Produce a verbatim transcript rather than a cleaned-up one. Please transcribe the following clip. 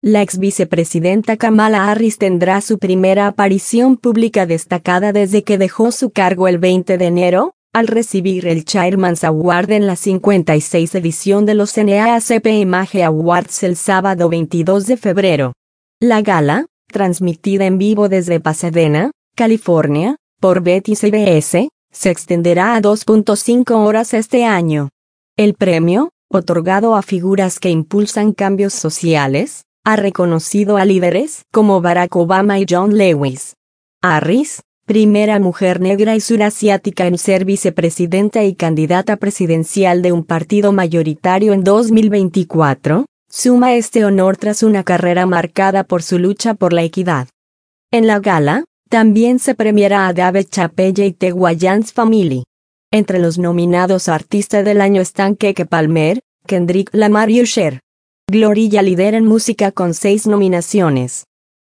La ex vicepresidenta Kamala Harris tendrá su primera aparición pública destacada desde que dejó su cargo el veinte de enero, al recibir el Chairman's Award en la cincuenta y seis edición de los N A A C P Image Awards el sábado veintidós de febrero. La gala, transmitida en vivo desde Pasadena, California, por Betty C B S, se extenderá a dos punto cinco horas este año. El premio, otorgado a figuras que impulsan cambios sociales, ha reconocido a líderes como Barack Obama y John Lewis. Harris, primera mujer negra y surasiática en ser vicepresidenta y candidata presidencial de un partido mayoritario en dos mil veinticuatro, suma este honor tras una carrera marcada por su lucha por la equidad. En la gala, también se premiará a Dave Chappelle y The Wayans Family. Entre los nominados a Artista del Año están Keke Palmer, Kendrick Lamar y Usher. Glorilla lidera en música con seis nominaciones.